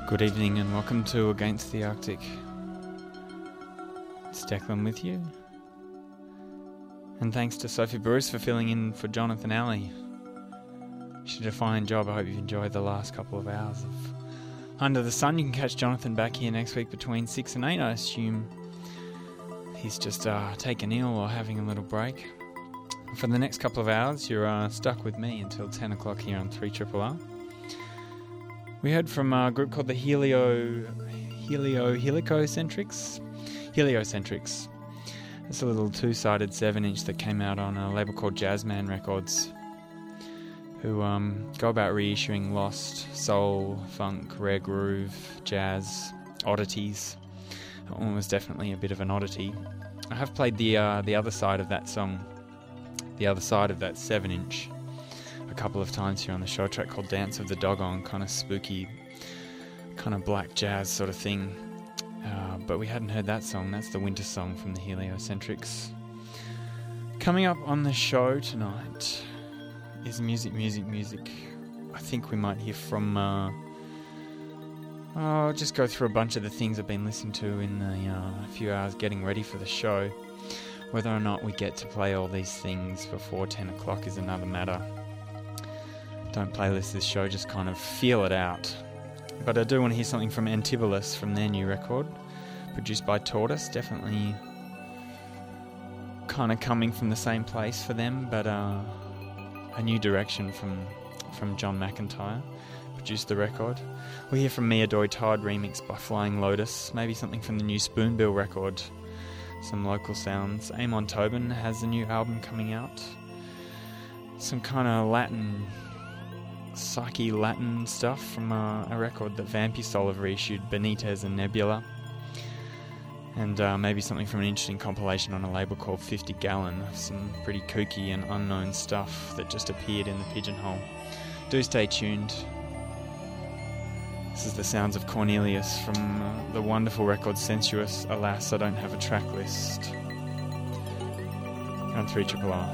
Good evening and welcome to Against the Arctic. It's Declan with you. And thanks to Sophie Bruce for filling in for Jonathan Alley. She did a fine job. I hope you've enjoyed the last couple of hours of Under the Sun. You can catch Jonathan back here next week between 6 and 8. I assume he's just taken ill or having a little break. For the next couple of hours, you're stuck with me until 10 o'clock here on 3RRR. We heard from a group called the Heliocentrics. It's a little two-sided 7-inch that came out on a label called Jazzman Records, who go about reissuing lost soul, funk, rare groove, jazz oddities. One was definitely a bit of an oddity. I have played the other side of that song, the other side of that 7-inch, a couple of times here on the show, a track called Dance of the Doggone, kind of spooky, kind of black jazz sort of thing. But we hadn't heard that song. That's the winter song from the Heliocentrics. Coming up on the show tonight is music. I think we might hear from... I'll just go through a bunch of the things I've been listening to in the few hours getting ready for the show. Whether or not we get to play all these things before 10 o'clock is another matter. Don't playlist this show, just kind of feel it out. But I do want to hear something from Antibolus from their new record, produced by Tortoise. Definitely kind of coming from the same place for them, but a new direction from John McIntyre produced the record. We'll hear from Mia Doi Todd, remixed by Flying Lotus. Maybe something from the new Spoonbill record. Some local sounds. Amon Tobin has a new album coming out. Some kind of Latin... psyche Latin stuff from a record that Vampusol have reissued, Benitez and Nebula, and maybe something from an interesting compilation on a label called 50 Gallon of some pretty kooky and unknown stuff that just appeared in the Pigeonhole. Do stay tuned. This is the sounds of Cornelius from the wonderful record Sensuous. Alas, I don't have a track list. On 3RRR.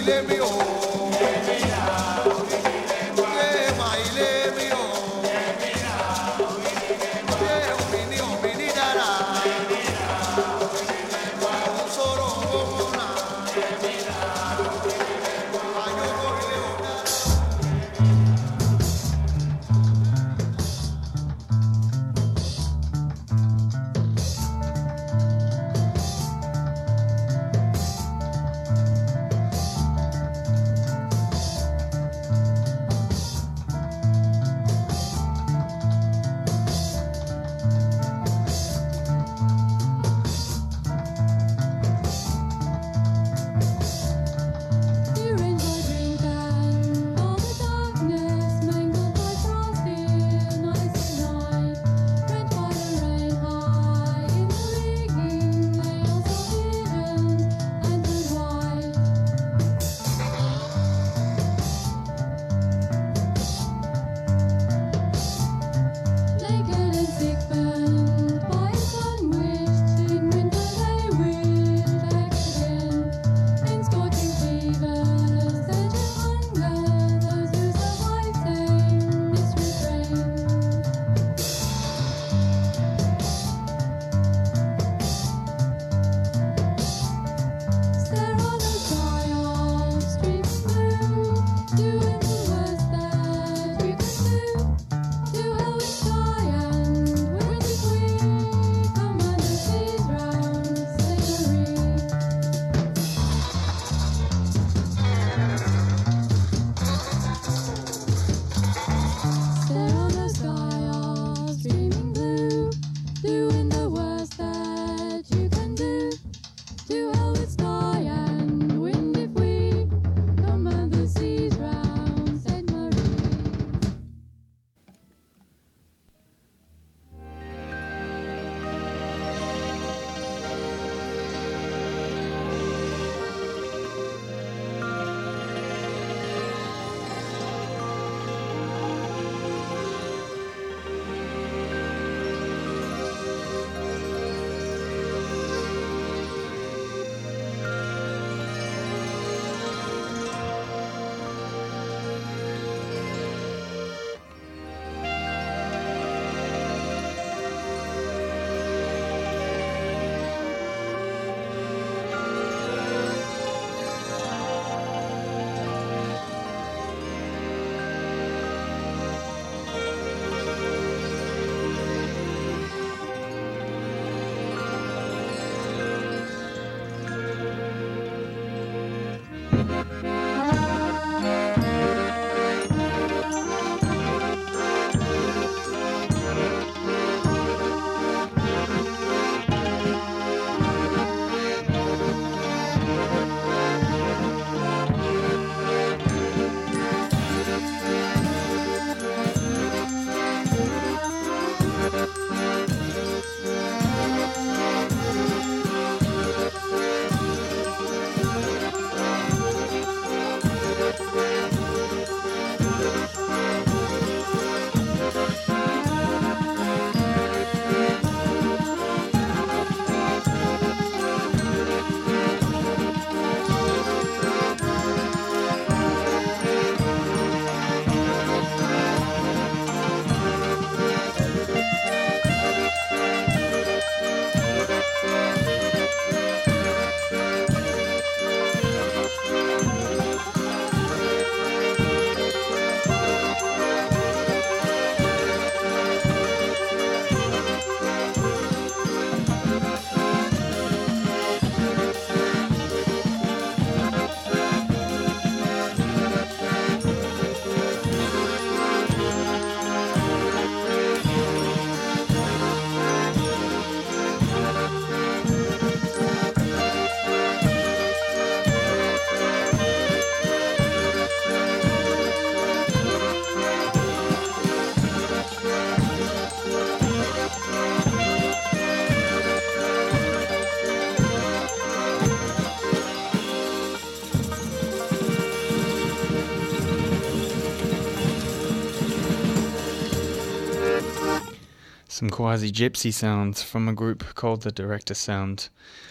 Some quasi-gypsy sounds from a group called the Director Sound.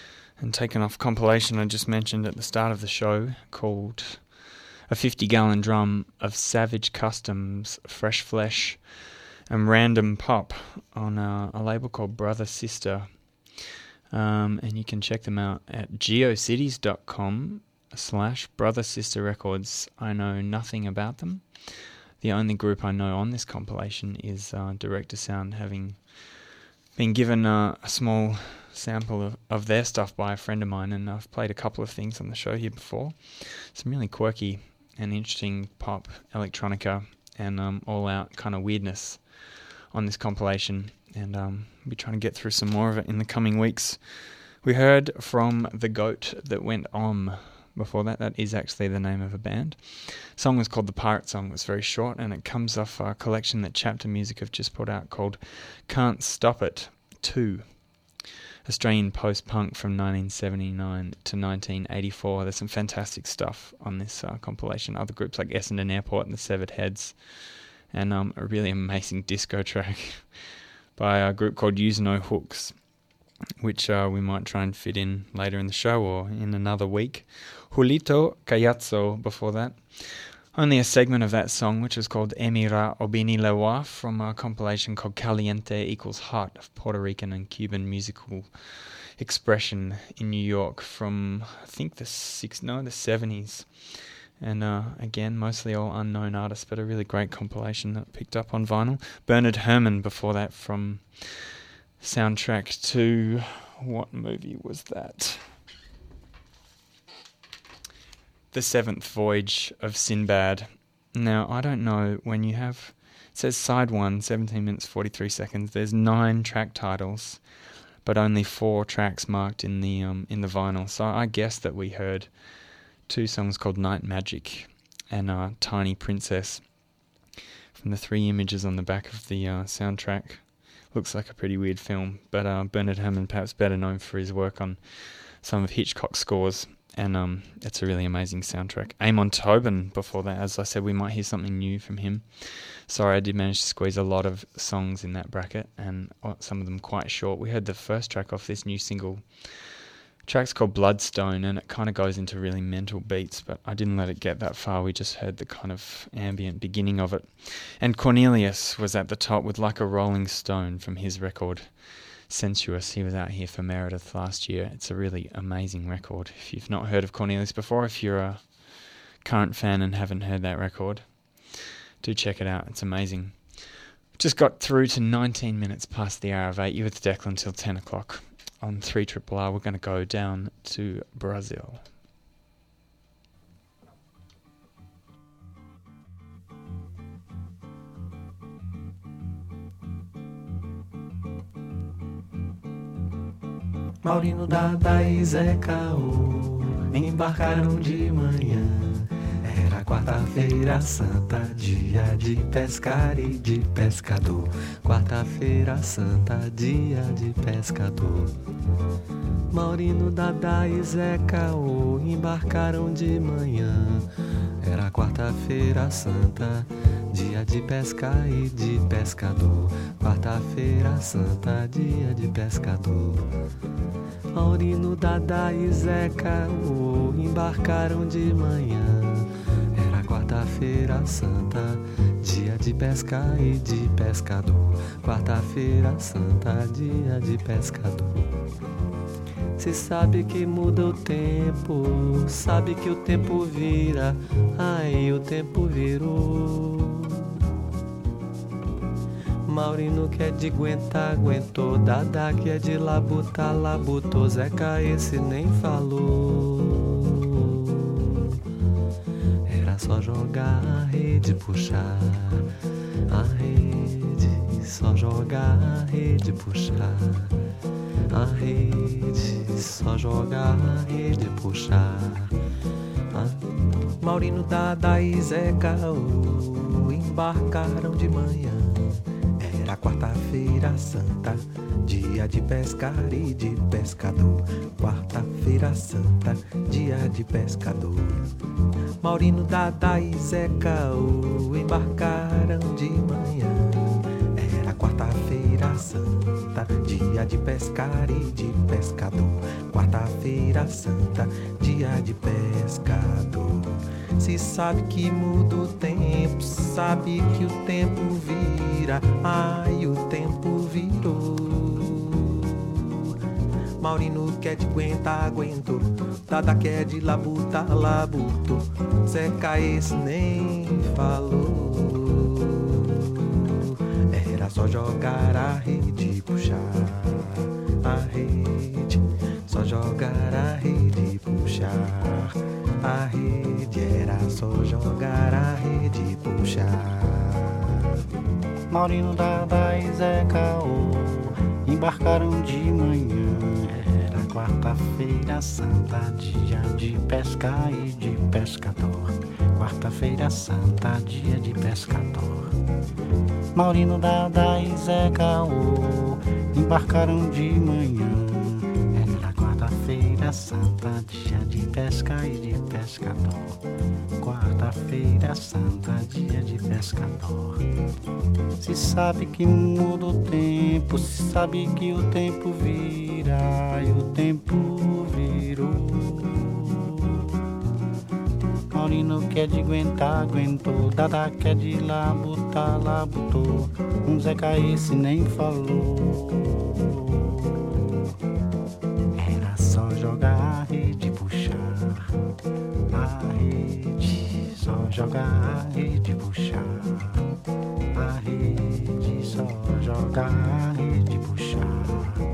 and taken off compilation I just mentioned at the start of the show called A 50-Gallon Drum of Savage Customs, Fresh Flesh and Random Pop on a label called Brother Sister. And you can check them out at geocities.com/Brother Sister Records. I know nothing about them. The only group I know on this compilation is Director Sound, having been given a small sample of their stuff by a friend of mine, and I've played a couple of things on the show here before. Some really quirky and interesting pop, electronica, and all-out kind of weirdness on this compilation, and I'll be trying to get through some more of it in the coming weeks. We heard from The Goat That Went before that. That is actually the name of a band. The song was called The Pirate Song. It was very short, and it comes off a collection that Chapter Music have just put out called Can't Stop It 2. Australian post-punk from 1979 to 1984. There's some fantastic stuff on this compilation. Other groups like Essendon Airport and the Severed Heads, and a really amazing disco track by a group called Use No Hooks, which we might try and fit in later in the show or in another week. Julito Cayazzo before that. Only a segment of that song, which is called Emira Obini Lewa, from a compilation called Caliente Equals Hot, of Puerto Rican and Cuban musical expression in New York from, I think, the 70s. And again, mostly all unknown artists, but a really great compilation that picked up on vinyl. Bernard Herrmann before that, from soundtrack to, what movie was that? The Seventh Voyage of Sinbad. Now, I don't know, when you have, it says side 1, 17 minutes 43 seconds, there's 9 track titles, but only 4 tracks marked in the vinyl. So I guess that we heard 2 songs called Night Magic and Tiny Princess from the 3 images on the back of the soundtrack. Looks like a pretty weird film, but Bernard Herrmann, perhaps better known for his work on some of Hitchcock's scores, and it's a really amazing soundtrack. Amon Tobin before that. As I said, we might hear something new from him. Sorry, I did manage to squeeze a lot of songs in that bracket, and some of them quite short. We heard the first track off this new single. The track's called Bloodstone, and it kind of goes into really mental beats, but I didn't let it get that far. We just heard the kind of ambient beginning of it. And Cornelius was at the top with Like a Rolling Stone from his record Sensuous. He was out here for Meredith last year. It's a really amazing record. If you've not heard of Cornelius before, if you're a current fan and haven't heard that record, do check it out. It's amazing. Just got through to 19 minutes past the hour of 8. You with Declan till 10 o'clock. On 3RRR, we're going to go down to Brazil. Maurino, Dada e Zé Caô embarcaram de manhã. Era quarta-feira santa, dia de pescar e de pescador. Quarta-feira santa, dia de pescador. Maurino, Dada e Zé Caô embarcaram de manhã. Era quarta-feira santa, dia de pescar e de pescador. Quarta-feira santa, dia de pescador. Maurino, Dada e Zé Caô embarcaram de manhã. Era quarta-feira santa, dia de pescar e de pescador. Quarta-feira santa, dia de pescador. Cê sabe que muda o tempo, sabe que o tempo vira, aí o tempo virou. Maurino que é de aguentar, aguentou. Dada que é de labutar, labutou. Zeca esse nem falou. Era só jogar a rede, puxar a rede. Só jogar a rede, puxar a rede. Só jogar a rede, puxar a... Maurino, Dada e Zé Caô embarcaram de manhã. Era quarta-feira santa, dia de pescar e de pescador. Quarta-feira santa, dia de pescador. Maurino, Dada e Zé Caô embarcaram de manhã. Era Quarta-feira santa, dia de pescar e de pescador. Quarta-feira santa, dia de pescador. Se sabe que muda o tempo, sabe que o tempo vira. Ai, o tempo virou. Maurino quer de aguentar, aguentou. Dada quer de labuta, labutou. Zeca esse nem falou. Era só jogar a rede e puxar a rede. Só jogar a rede e puxar a rede. Era só jogar a rede e puxar. Maurino, Dada e Zé Caô embarcaram de manhã. Era quarta-feira santa, dia de pescar e de pescador. Quarta-feira santa, dia de pescador. Maurino, Dada e Zé Caô embarcaram de manhã. Era quarta-feira santa, dia de pesca e de pescador. Quarta-feira santa, dia de pescador. Se sabe que muda o tempo, se sabe que o tempo vira e o tempo virou. Maurino quer de aguentar, aguentou. Dada quer de labutar, labutou. Zeca esse nem falou. Era só jogar a rede e puxar a rede. Só jogar a rede e puxar a rede. Só jogar a rede e puxar.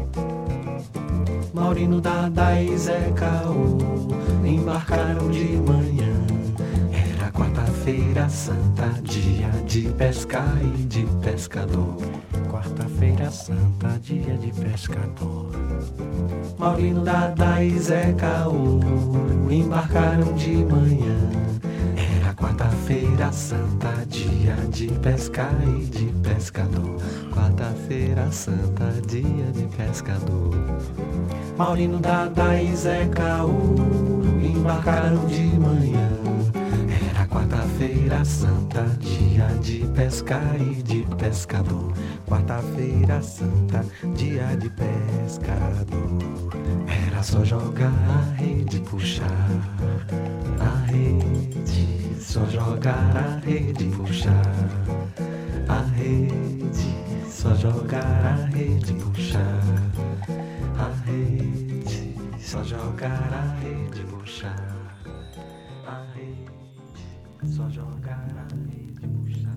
Maurino, Dada e Zé Caô embarcaram de manhã. Era quarta-feira santa, dia de pescar e de pescador. Quarta-feira santa, dia de pescador. Maurino, Dada e Zé Caô embarcaram de manhã. Era quarta-feira santa, dia de pescar e de pescador. Quarta-feira santa, dia de pescador. Maurino, Dada e Zé Caô embarcaram de manhã. Era quarta-feira santa, dia de pescar e de pescador. Quarta-feira santa, dia de pescador. Era só jogar a rede e puxar a rede. Só jogar a rede e puxar a rede. Só jogar a rede e puxar a rede. Só jogar a rede e puxar a rede. Só jogar a rede e puxar.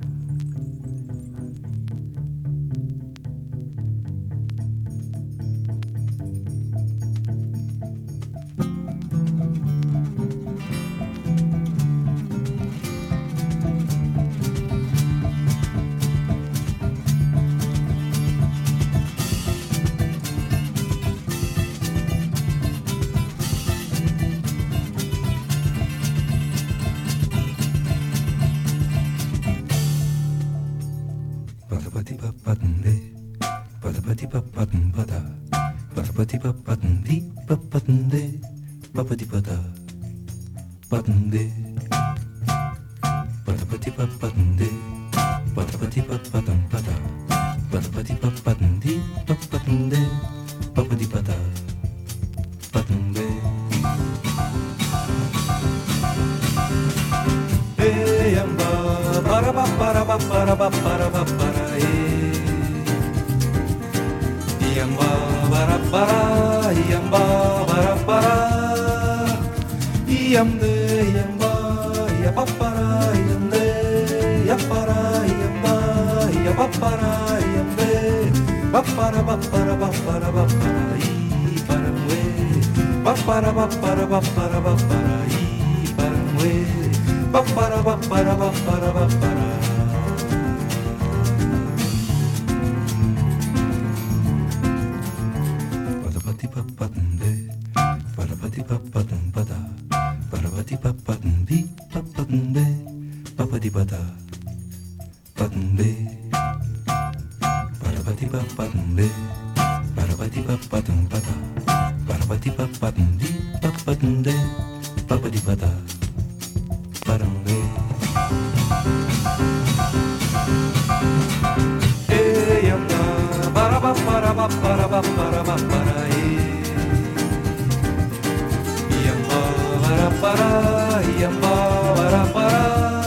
para ba para ba para Yamba para yamba para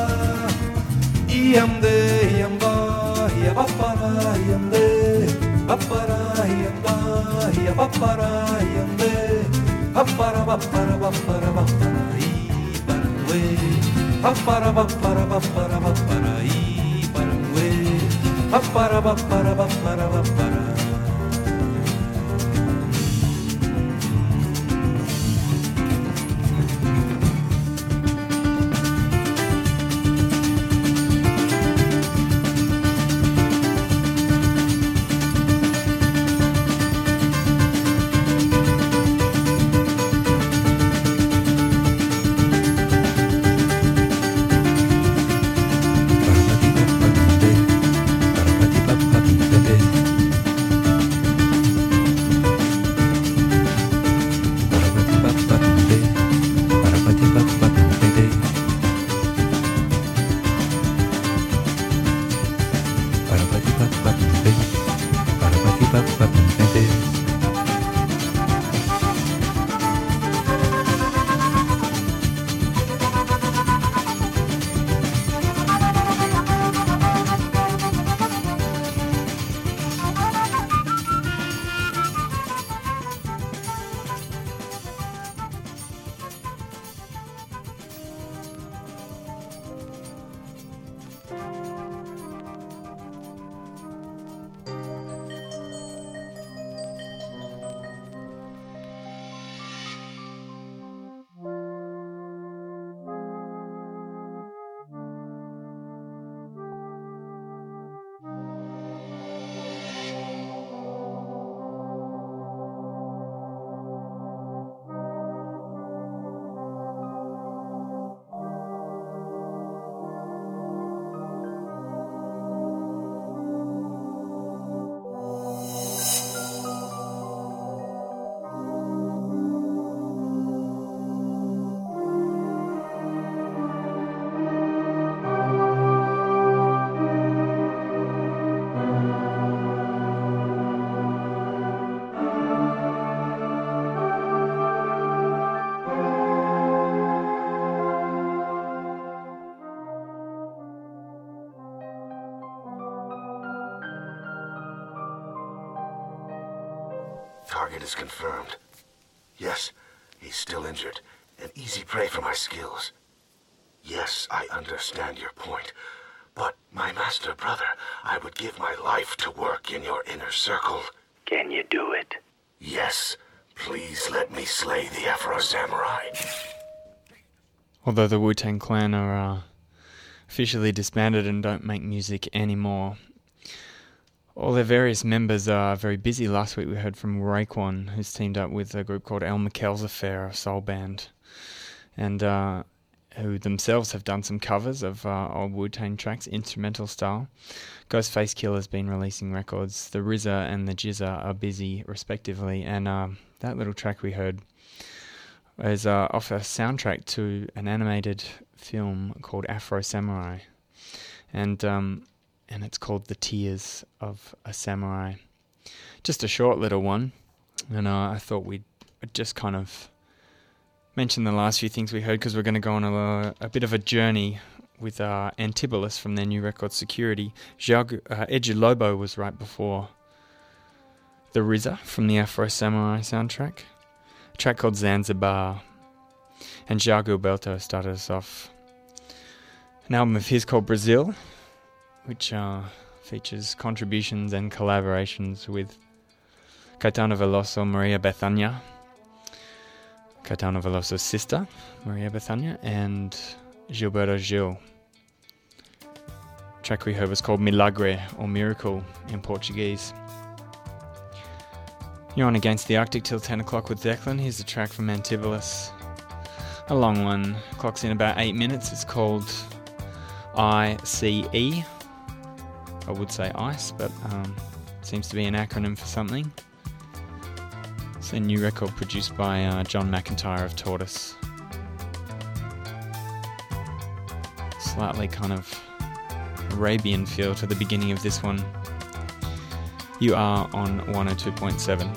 Yamde yamba yamba para yamde para yamba yamba para yamde para ba para ba para ba para para ba para ba para ba para para ba para ba para ba para Target is confirmed. Yes, he's still injured. An easy prey for my skills. Yes, I understand your point. But, my master brother, I would give my life to work in your inner circle. Can you do it? Yes. Please let me slay the Afro Samurai. Although the Wu-Tang Clan are officially disbanded and don't make music anymore, all their various members are very busy. Last week we heard from Raekwon, who's teamed up with a group called El Mikel's Affair, a soul band, and who themselves have done some covers of old Wu-Tang tracks, instrumental style. Ghostface Killer's been releasing records. The RZA and the GZA are busy, respectively, and that little track we heard is off a soundtrack to an animated film called Afro Samurai, and it's called The Tears of a Samurai. Just a short little one, and I thought we'd just kind of mention the last few things we heard, because we're going to go on a bit of a journey with Antibolus from their new record Security. Edgy Lobo was right before the RZA from the Afro Samurai soundtrack. A track called Zanzibar. And João Gilberto started us off. An album of his called Brazil, which features contributions and collaborations with Caetano Veloso, Maria Bethânia, Caetano Veloso's sister, Maria Bethânia, and Gilberto Gil. The track we heard was called Milagre, or Miracle in Portuguese. You're on Against the Arctic till 10 o'clock with Declan. Here's a track from Antibolus. A long one, clocks in about 8 minutes. It's called ICE. I would say ICE, but seems to be an acronym for something. It's a new record produced by John McIntyre of Tortoise. Slightly kind of Arabian feel to the beginning of this one. You are on 102.7.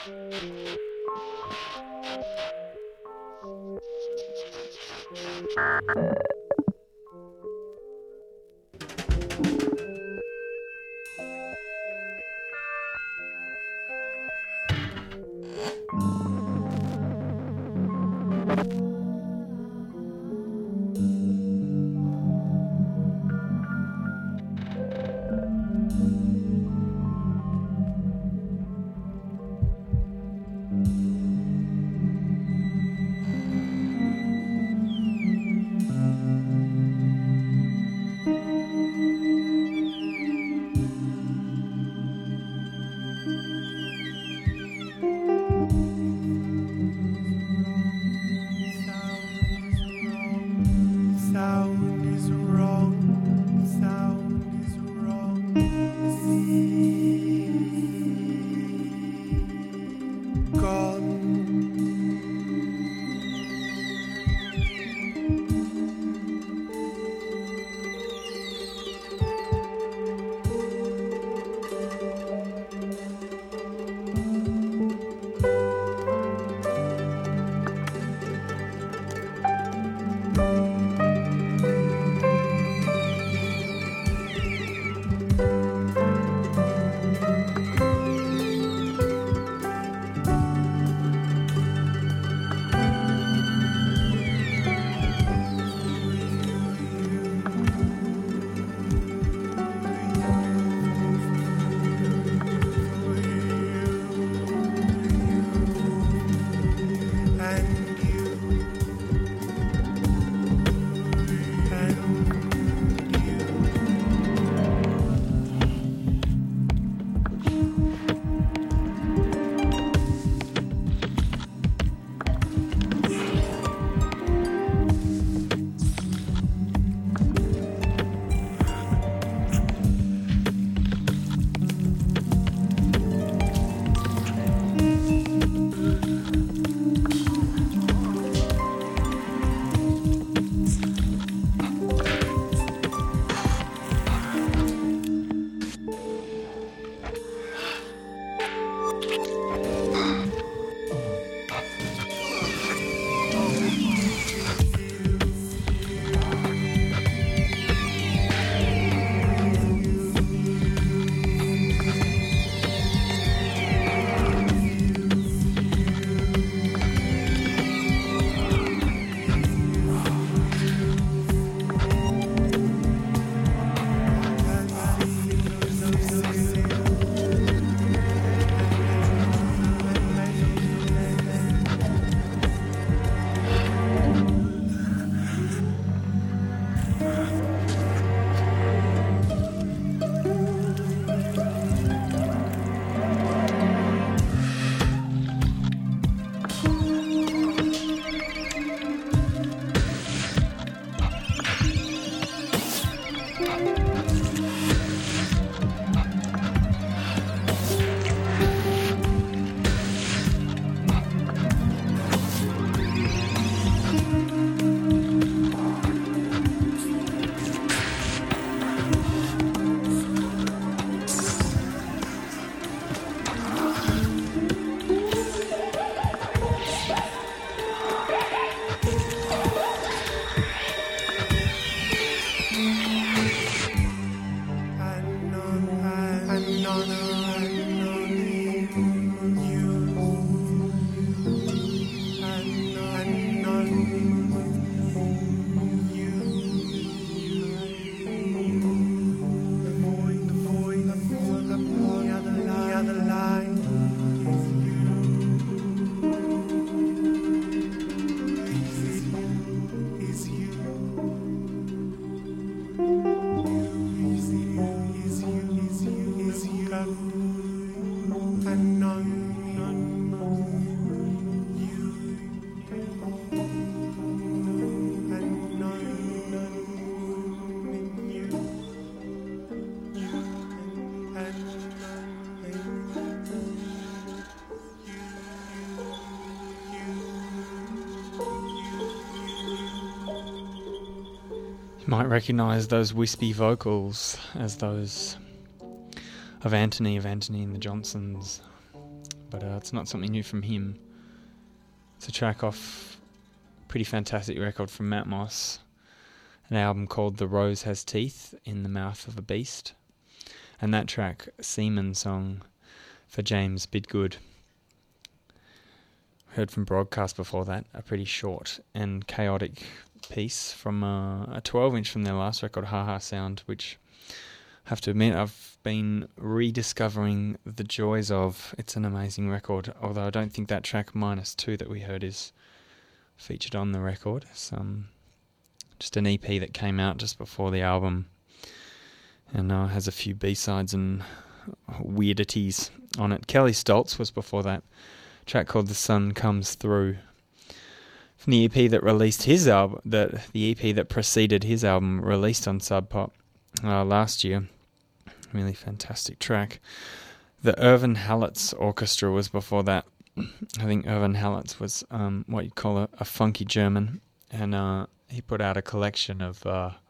Might recognise those wispy vocals as those of Anthony and the Johnsons, but it's not something new from him. It's a track off a pretty fantastic record from Matt Moss, an album called The Rose Has Teeth in the Mouth of a Beast, and that track, Seaman Song, for James Bidgood. Heard from Broadcast before that, a pretty short and chaotic piece from a 12-inch from their last record, Ha Ha Sound, which I have to admit I've been rediscovering the joys of. It's an amazing record, although I don't think that track -2 that we heard is featured on the record. It's just an EP that came out just before the album, and has a few B-sides and weirdities on it. Kelly Stoltz was before that, a track called The Sun Comes Through, from the EP that released his album, the EP that preceded his album, released on Sub Pop last year. Really fantastic track. The Irvin Halitz Orchestra was before that. I think Irvin Halitz was what you'd call a funky German, and he put out a collection of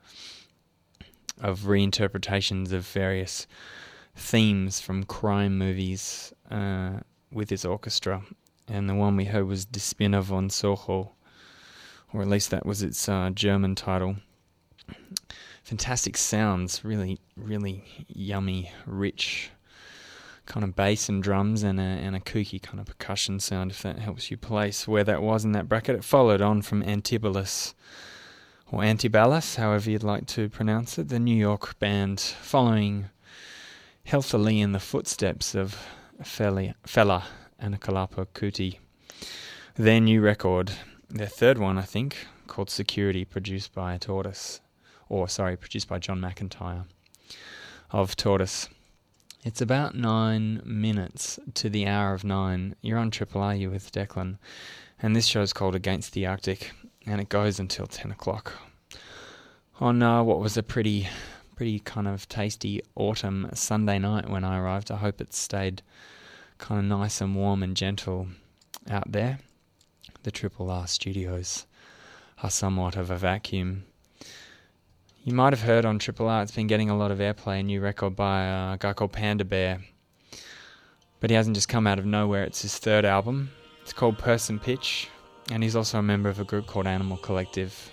reinterpretations of various themes from crime movies with his orchestra, and the one we heard was Die Spinne von Soho, or at least that was its German title. Fantastic sounds, really, really yummy, rich kind of bass and drums, and a kooky kind of percussion sound, if that helps you place where that was in that bracket. It followed on from Antibalus, or Antibalus, however you'd like to pronounce it, the New York band, following healthily in the footsteps of Fela Anikulapo Kuti. Their new record, their third one I think, called Security, produced by John McIntyre of Tortoise. It's about 9 minutes to the hour of 9. You're on Triple R, you with Declan, and this show's called Against the Arctic, and it goes until 10 o'clock on what was a pretty kind of tasty autumn Sunday night when I arrived. I hope it stayed kind of nice and warm and gentle out there. The Triple R studios are somewhat of a vacuum. You might have heard on Triple R, it's been getting a lot of airplay, a new record by a guy called Panda Bear. But he hasn't just come out of nowhere, it's his third album. It's called Person Pitch, and he's also a member of a group called Animal Collective.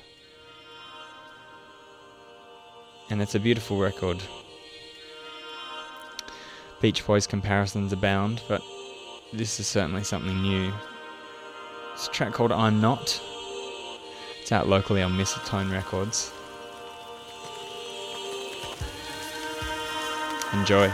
And it's a beautiful record. Beach Boys comparisons abound, but this is certainly something new. It's a track called I'm Not. It's out locally on Mistletoe Records. Enjoy.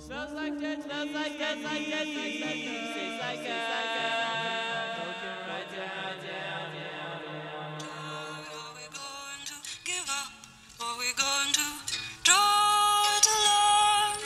Smells like dead, smells like dead, like dead, like dead, tastes like Are we going to give up? Are we going to try to learn